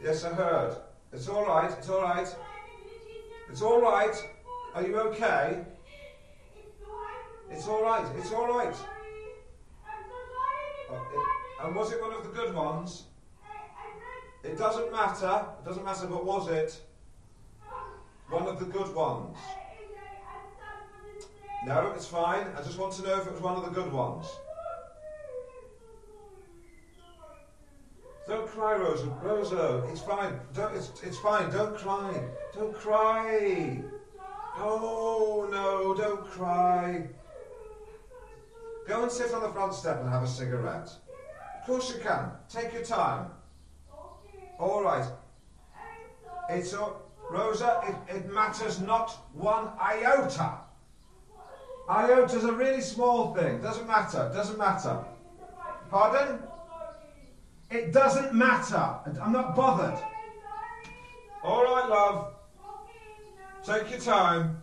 Yes, I heard. It's all right, it's all right. It's all right. Are you okay? It's all right, it's all right. And was it one of the good ones? It doesn't matter, but was it one of the good ones? No, it's fine. I just want to know if it was one of the good ones. Don't cry, Rosa. Rosa, it's fine. It's fine. Don't cry. Don't cry. Oh, no, don't cry. Go and sit on the front step and have a cigarette. Of course you can. Take your time. All right. It's Rosa, it matters not one iota. Iota's a really small thing. Doesn't matter. Pardon? It doesn't matter. I'm not bothered. All right, love. Take your time.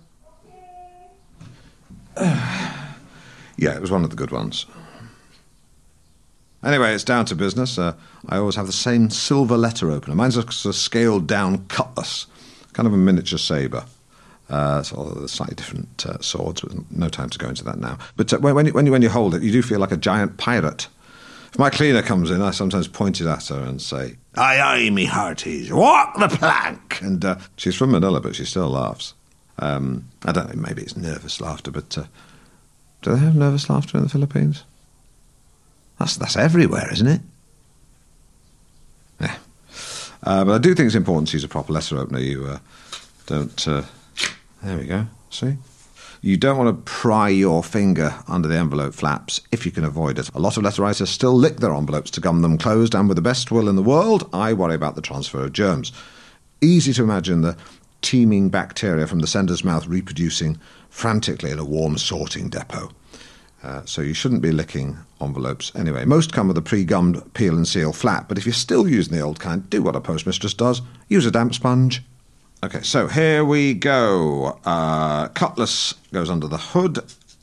Yeah, it was one of the good ones. Anyway, it's down to business. I always have the same silver letter opener. Mine's a scaled-down cutlass, kind of a miniature sabre. So slightly different swords, but no time to go into that now. But when you hold it, you do feel like a giant pirate. If my cleaner comes in, I sometimes point it at her and say, "Aye, aye, me hearties, walk the plank!" And she's from Manila, but she still laughs. I don't know, maybe it's nervous laughter, but do they have nervous laughter in the Philippines? That's everywhere, isn't it? Yeah. But I do think it's important to use a proper letter opener. You don't... there we go. See? You don't want to pry your finger under the envelope flaps if you can avoid it. A lot of letter writers still lick their envelopes to gum them closed, and with the best will in the world, I worry about the transfer of germs. Easy to imagine the teeming bacteria from the sender's mouth reproducing frantically in a warm sorting depot. So you shouldn't be licking envelopes anyway. Most come with a pre-gummed peel and seal flap, but if you're still using the old kind, do what a postmistress does. Use a damp sponge. Okay, so here we go. Cutlass goes under the hood.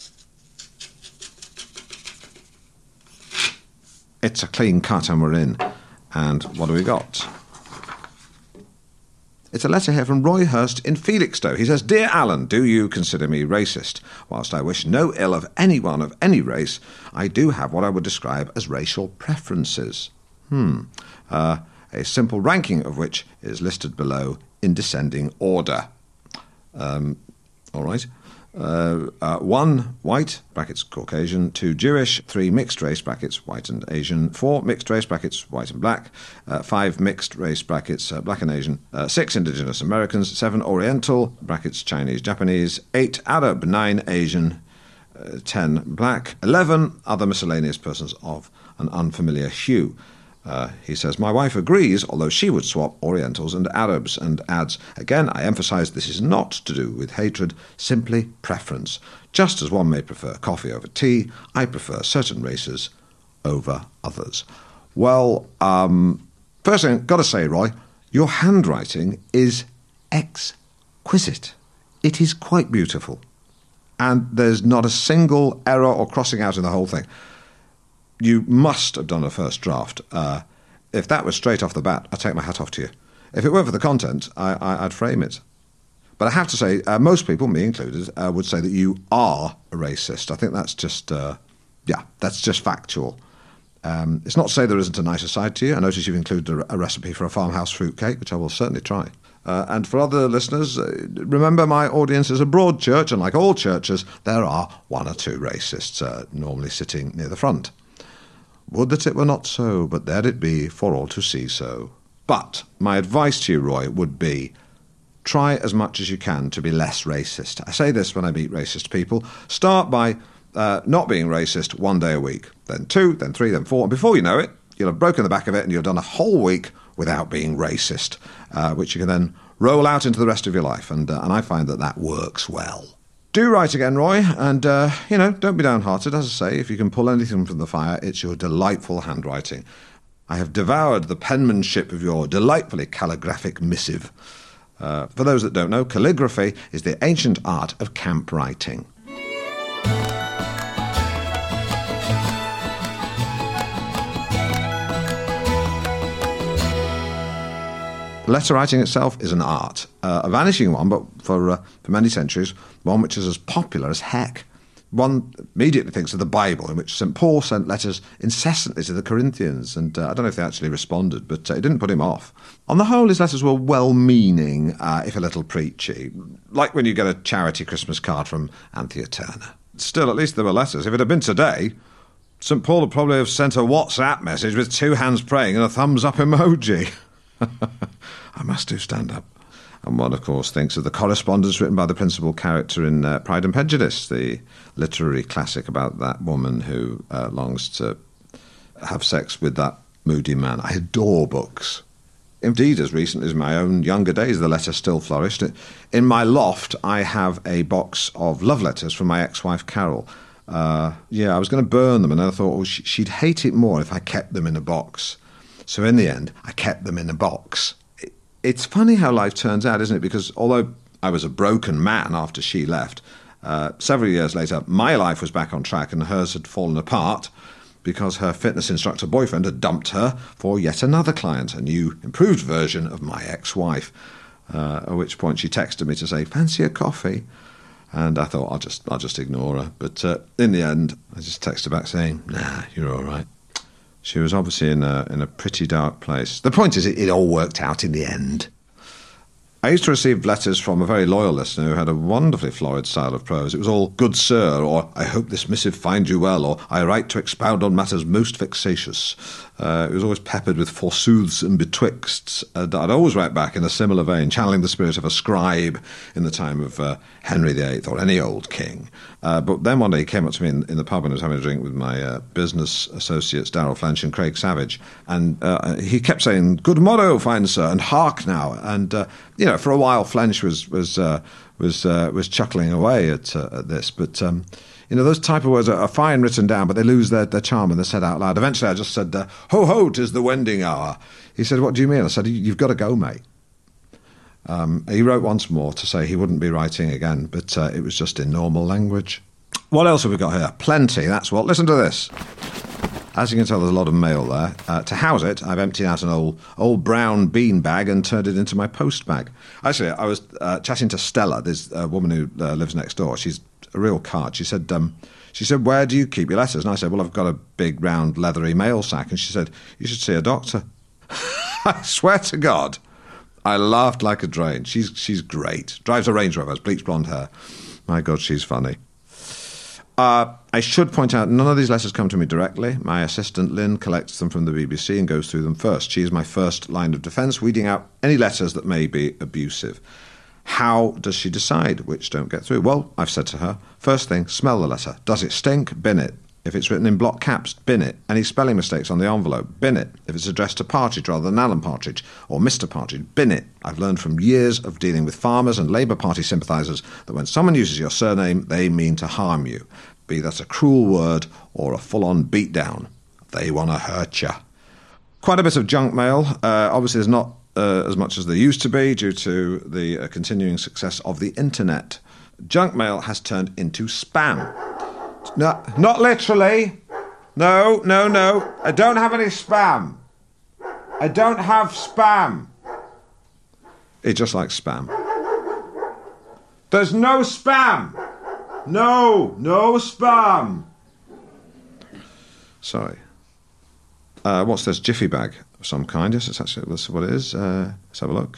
It's a clean cut and we're in. And what do we got? It's a letter here from Roy Hurst in Felixstowe. He says, "Dear Alan, do you consider me racist? Whilst I wish no ill of anyone of any race, I do have what I would describe as racial preferences. A simple ranking of which is listed below in descending order." All right. 1, white, brackets Caucasian. 2, Jewish. 3, mixed race, brackets white and Asian. 4, mixed race, brackets white and black. 5, mixed race, brackets black and Asian. 6, indigenous Americans. 7, Oriental, brackets Chinese, Japanese. 8, Arab. 9, Asian. 10, black. 11, other miscellaneous persons of an unfamiliar hue. He says, "My wife agrees, although she would swap Orientals and Arabs," and adds, "Again, I emphasise this is not to do with hatred, simply preference. Just as one may prefer coffee over tea, I prefer certain races over others." Well, first thing, got to say, Roy, your handwriting is exquisite. It is quite beautiful. And there's not a single error or crossing out in the whole thing. You must have done a first draft. If that was straight off the bat, I'd take my hat off to you. If it weren't for the content, I'd frame it. But I have to say, most people, me included, would say that you are a racist. I think that's just, that's just factual. It's not to say there isn't a nicer side to you. I notice you've included a recipe for a farmhouse fruitcake, which I will certainly try. And for other listeners, remember my audience is a broad church, and like all churches, there are 1 or 2 racists normally sitting near the front. Would that it were not so, but there it be for all to see so. But my advice to you, Roy, would be try as much as you can to be less racist. I say this when I meet racist people. Start by not being racist 1 day a week, then 2, then 3, then 4. And before you know it, you'll have broken the back of it and you've done a whole week without being racist, which you can then roll out into the rest of your life. And I find that works well. Do write again, Roy, and, don't be downhearted. As I say, if you can pull anything from the fire, it's your delightful handwriting. I have devoured the penmanship of your delightfully calligraphic missive. For those that don't know, calligraphy is the ancient art of camp writing. Letter writing itself is an art, a vanishing one, but for many centuries, one which is as popular as heck. One immediately thinks of the Bible, in which St. Paul sent letters incessantly to the Corinthians, and I don't know if they actually responded, but it didn't put him off. On the whole, his letters were well-meaning, if a little preachy, like when you get a charity Christmas card from Anthea Turner. Still, at least there were letters. If it had been today, St. Paul would probably have sent a WhatsApp message with 2 hands praying and a thumbs-up emoji. I must do stand-up. And one, of course, thinks of the correspondence written by the principal character in Pride and Prejudice, the literary classic about that woman who longs to have sex with that moody man. I adore books. Indeed, as recently as my own younger days, the letter still flourished. In my loft, I have a box of love letters from my ex-wife, Carol. I was going to burn them, and then I thought, she'd hate it more if I kept them in a box. So in the end, I kept them in a box. It's funny how life turns out, isn't it? Because although I was a broken man after she left, several years later, my life was back on track and hers had fallen apart because her fitness instructor boyfriend had dumped her for yet another client, a new, improved version of my ex-wife. At which point she texted me to say, "Fancy a coffee?" And I thought, I'll just ignore her. But in the end, I just texted back saying, "Nah, you're all right." She was obviously in a pretty dark place. The point is, it all worked out in the end. I used to receive letters from a very loyal listener who had a wonderfully florid style of prose. It was all "Good Sir," or "I hope this missive finds you well," or "I write to expound on matters most vexatious." It was always peppered with forsooths and betwixts. I'd always write back in a similar vein, channeling the spirit of a scribe in the time of Henry VIII or any old king. But then one day he came up to me in the pub and I was having a drink with my business associates, Darrell Flench and Craig Savage, and he kept saying, "Good morrow, fine sir," and "Hark now." And, for a while Flench was chuckling away at this, but... those type of words are fine written down, but they lose their charm when they're said out loud. Eventually I just said, "Ho, ho, 'tis the wending hour." He said, "What do you mean?" I said, "You've got to go, mate." He wrote once more to say he wouldn't be writing again, but it was just in normal language. What else have we got here? Plenty, that's what. Listen to this. As you can tell, there's a lot of mail there. To house it, I've emptied out an old brown bean bag and turned it into my post bag. Actually, I was chatting to Stella, this woman who lives next door. She's a real card. She said, "Where do you keep your letters?" And I said, "Well, I've got a big, round, leathery mail sack." And she said, "You should see a doctor." I swear to God, I laughed like a drain. She's great. Drives a Range Rover, has bleached blonde hair. My God, she's funny. I should point out, none of these letters come to me directly. My assistant, Lynn, collects them from the BBC and goes through them first. She is my first line of defence, weeding out any letters that may be abusive. How does she decide which don't get through? Well, I've said to her, first thing, smell the letter. Does it stink? Bin it. If it's written in block caps, bin it. Any spelling mistakes on the envelope, bin it. If it's addressed to Partridge rather than Alan Partridge or Mr. Partridge, bin it. I've learned from years of dealing with farmers and Labour Party sympathisers that when someone uses your surname, they mean to harm you. Be that a cruel word or a full-on beatdown. They want to hurt you. Quite a bit of junk mail. Obviously, there's not as much as there used to be due to the continuing success of the internet. Junk mail has turned into spam. No, not literally. No. I don't have any spam. I don't have spam. It's just like spam. There's no spam. No spam. Sorry. What's this? Jiffy bag of some kind? Yes, that's what it is. Let's have a look.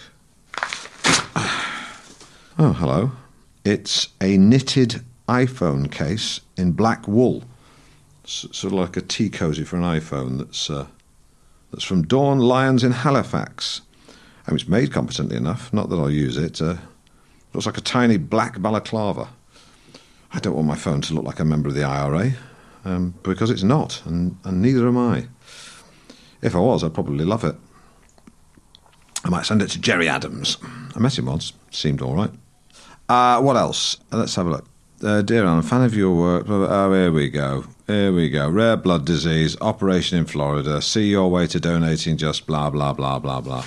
Oh, hello. It's a knitted iPhone case in black wool. Sort of like a tea cosy for an iPhone that's from Dawn Lyons in Halifax. I mean, it's made competently enough. Not that I'll use it. Looks like a tiny black balaclava. I don't want my phone to look like a member of the IRA, because it's not, and neither am I. If I was, I'd probably love it. I might send it to Jerry Adams. I met him once. Seemed all right. What else? Let's have a look. Dear Alan, fan of your work. Oh, here we go. Rare blood disease, operation in Florida. See your way to donating, just blah, blah, blah, blah, blah.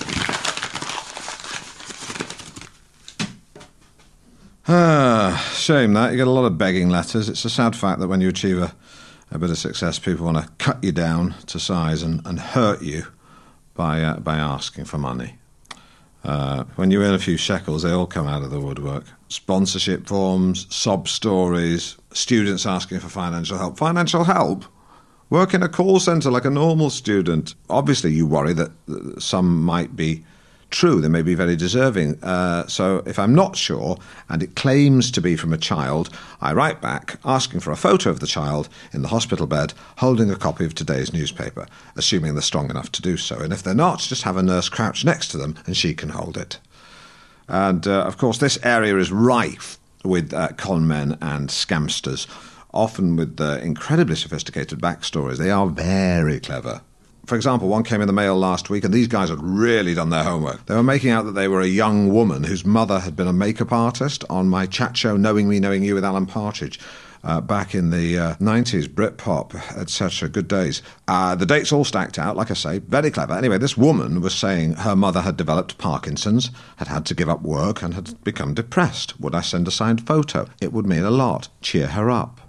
Shame that. You get a lot of begging letters. It's a sad fact that when you achieve a bit of success, people want to cut you down to size and hurt you by asking for money. When you earn a few shekels, they all come out of the woodwork. Sponsorship forms, sob stories, students asking for financial help. Financial help? Work in a call centre like a normal student. Obviously, you worry that some might be true. They may be very deserving. So if I'm not sure, and it claims to be from a child, I write back asking for a photo of the child in the hospital bed holding a copy of today's newspaper, assuming they're strong enough to do so. And if they're not, just have a nurse crouch next to them and she can hold it. And, of course, this area is rife with con men and scamsters, often with incredibly sophisticated backstories. They are very clever. For example, one came in the mail last week, and these guys had really done their homework. They were making out that they were a young woman whose mother had been a makeup artist on my chat show Knowing Me, Knowing You with Alan Partridge back in the 90s, Britpop, etc. Good days. The dates all stacked out, like I say, very clever. Anyway, this woman was saying her mother had developed Parkinson's, had had to give up work, and had become depressed. Would I send a signed photo? It would mean a lot. Cheer her up.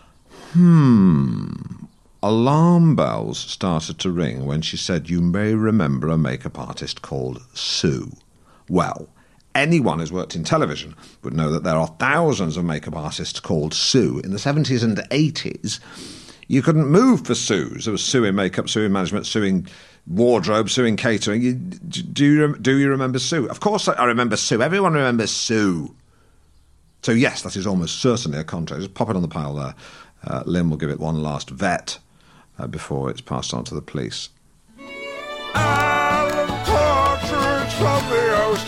Alarm bells started to ring when she said, "You may remember a makeup artist called Sue." Well, anyone who's worked in television would know that there are thousands of makeup artists called Sue. In the 70s and 80s, you couldn't move for Sues. There was Sue in makeup, Sue in management, Sue in wardrobe, Sue in catering. Do you remember Sue? Of course I remember Sue. Everyone remembers Sue. So yes, that is almost certainly a contract. Just pop it on the pile there. Lynn will give it one last vet before it's passed on to the police. Alan Partridge from the Oast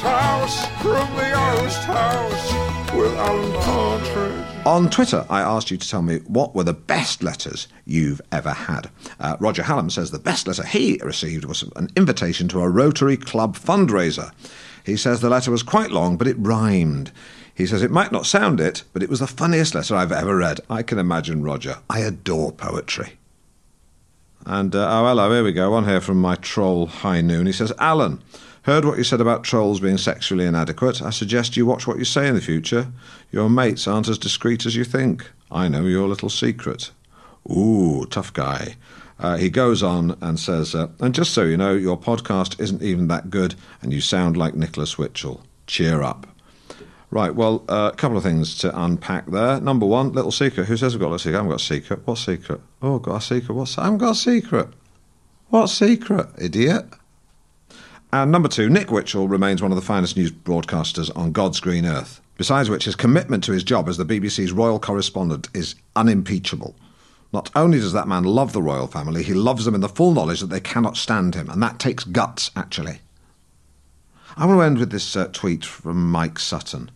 House, with Alan Partridge. On Twitter, I asked you to tell me what were the best letters you've ever had. Roger Hallam says the best letter he received was an invitation to a Rotary Club fundraiser. He says the letter was quite long, but it rhymed. He says it might not sound it, but it was the funniest letter I've ever read. I can imagine Roger. I adore poetry. And, hello, here we go. One here from my troll High Noon. He says, "Alan, heard what you said about trolls being sexually inadequate. I suggest you watch what you say in the future. Your mates aren't as discreet as you think. I know your little secret." Ooh, tough guy. He goes on and says, "And just so you know, your podcast isn't even that good, and you sound like Nicholas Witchell. Cheer up." Right, well, a couple of things to unpack there. Number one, little secret. Who says we've got a little secret? I haven't got a secret. What secret? Oh, got a secret. I haven't got a secret. What secret, idiot? And number two, Nick Witchell remains one of the finest news broadcasters on God's green earth. Besides which, his commitment to his job as the BBC's royal correspondent is unimpeachable. Not only does that man love the royal family, he loves them in the full knowledge that they cannot stand him, and that takes guts, actually. I want to end with this tweet from Mike Sutton.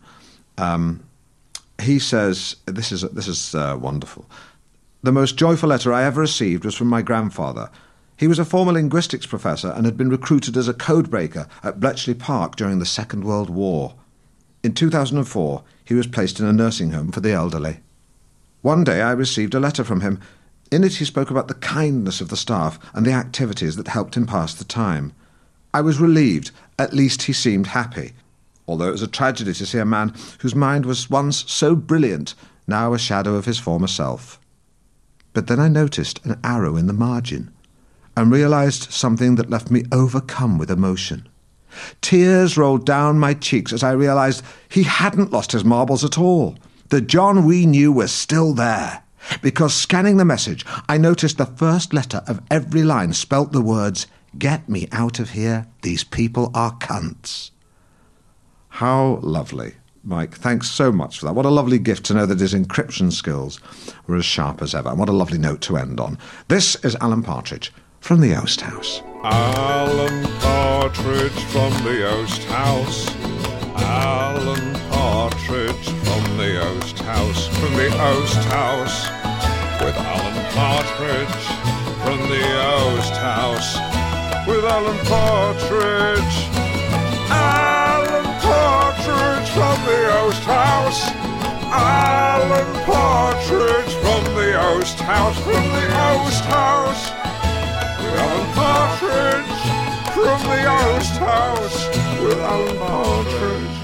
He says, this is wonderful. "The most joyful letter I ever received was from my grandfather. He was a former linguistics professor and had been recruited as a codebreaker at Bletchley Park during the Second World War. In 2004, he was placed in a nursing home for the elderly. One day I received a letter from him. In it he spoke about the kindness of the staff and the activities that helped him pass the time. I was relieved. At least he seemed happy. Although it was a tragedy to see a man whose mind was once so brilliant, now a shadow of his former self. But then I noticed an arrow in the margin and realised something that left me overcome with emotion. Tears rolled down my cheeks as I realised he hadn't lost his marbles at all. The John we knew was still there, because scanning the message, I noticed the first letter of every line spelt the words, 'Get me out of here, these people are cunts.'" How lovely. Mike, thanks so much for that. What a lovely gift to know that his encryption skills were as sharp as ever. And what a lovely note to end on. This is Alan Partridge from the Oast House. Alan Partridge from the Oast House. Alan Partridge from the Oast House. From the Oast House. With Alan Partridge from the Oast House. With Alan Partridge. Alan Partridge from the Oast House. Alan Partridge from the Oast House. From the Oast House. With Alan Partridge from the Oast House. With Alan Partridge.